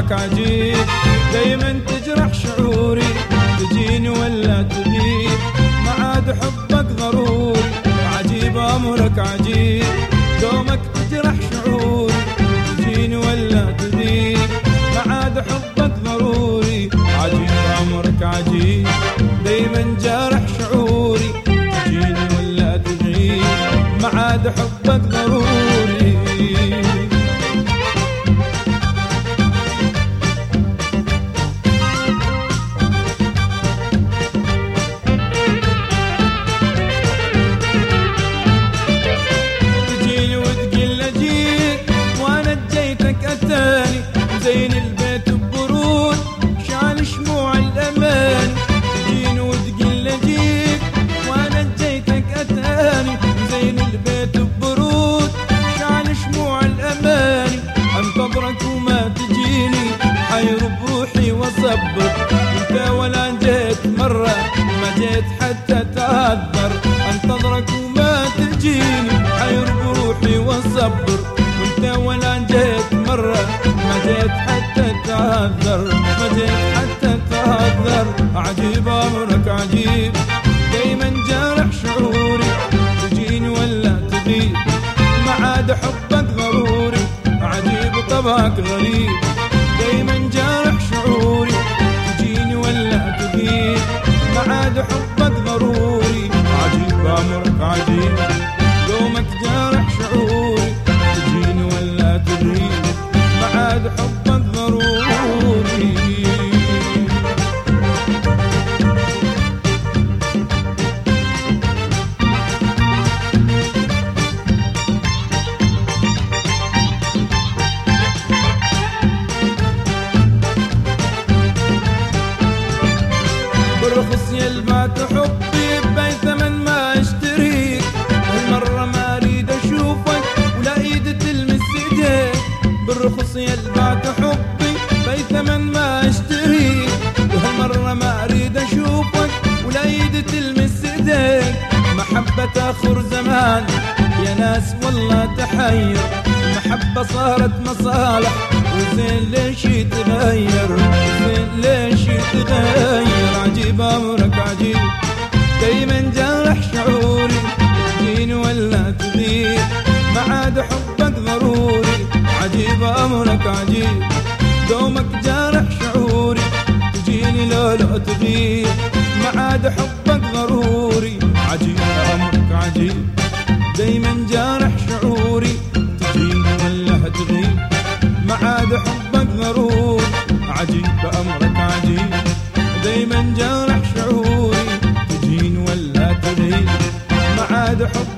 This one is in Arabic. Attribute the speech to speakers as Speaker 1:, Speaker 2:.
Speaker 1: أمرك عجيب دايما تجرح شعوري تجيني ولا تغيب ما عاد حبك ضروري عجيب أمرك عجيب دومك تجرح شعوري تجيني ولا تغيب ما عاد حبك ضروري عجيب أمرك عجيب دايما جارح شعوري تجيني ولا تغيب ما عاد حبك ضروري زين البيت ببرود شال شموع الأمان تجيني وتقل أجيك وأنا جيتك أتاني زين البيت ببرود شال شموع الأمان أنتظرك وما تجيني حير بروحي وصبر أنت ولا جيت مرة ما جيت حتى تعذر أنتظرك وما تجيني حير بروحي وصبر وأنت ولا جيت مرة ما جيت حتى تعذر ما جيت حتى تعذر عجيب أمرك عجيب دايما جارح شعوري تجيني ولا تغيب ما عاد حبك ضروري عجيب طبعك غريب دايما جارح شعوري تجيني ولا تغيب ما عاد حبك ضروري عجيب أمرك عجيب دومك جارح شعوري تجيني ولا تغيب ما عاد حبك ضروري برخص يلمعت حبي بأي ثمن ما اشتريك هالمرة ما اريد اشوفك ولا ايد تلمس ايديك بالرخص يلمعت حبي بأي ثمن ما اشتريك وهالمرة ما اريد اشوفك ولا ايد تلمس ايديك محبة اخر زمان يا ناس والله تحير المحبة صارت مصالح وزين ليش يتغير وزين ليش يتغير عجيب أمرك عجيب دايما جارح شعوري تجيني ولا تغيب ما عاد حبك ضروري عجيب أمرك عجيب دومك جارح شعوري تجيني لا تغيب ما عاد حبك ضروري عجيب أمرك عجيب دايما جارح شعوري تجيني ولا تغيب ما عاد حبك ضروري عجيب أمرك عجيب دايما جارح شعوري تجيني ولا تغيب ما عاد حبك